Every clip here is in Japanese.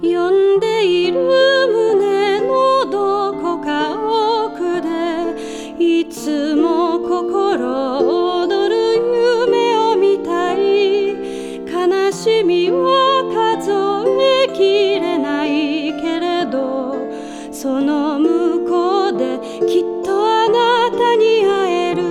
呼んでいる胸のどこか奥でいつも心躍る夢を見たい。悲しみは数えきれないけれど、その向こうできっとあなたに会える。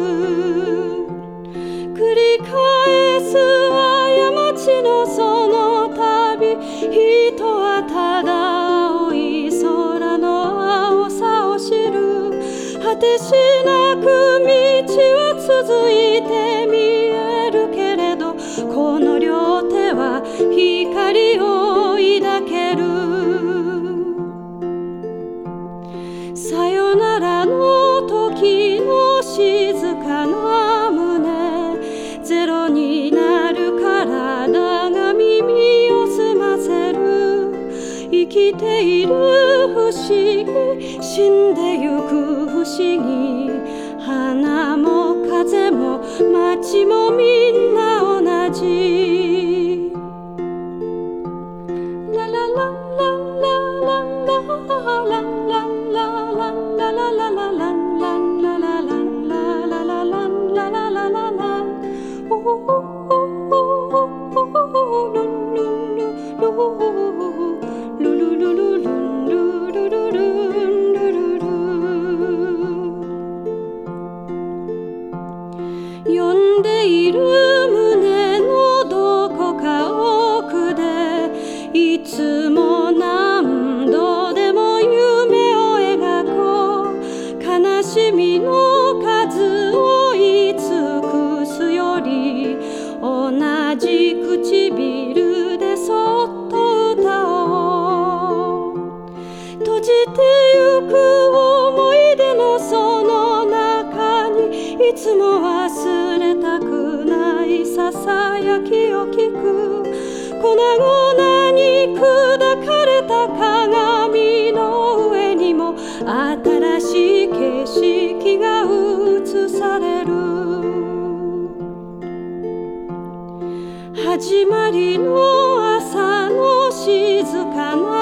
繰り返す過ちのその旅、人はただ青い空の青さを知る。果てしなく道は続いて見えるけれど、この両手は光を抱ける。さよならの時の静かな胸、ゼロになる体が耳を澄ませる。生きている不思議、死んでゆく不思議。花も風も街もみんな同じ。ララララララララ呼んでいる胸のどこか奥でいつも何度でも夢を描こう。悲しみの数を言い尽くすより、同じ唇でそっと歌おう。閉じてゆく思い出のその中に、いつも忘れたくないささやきを聞く。粉々に砕かれた鏡の上にも新しい景色が映される。始まりの朝の静かな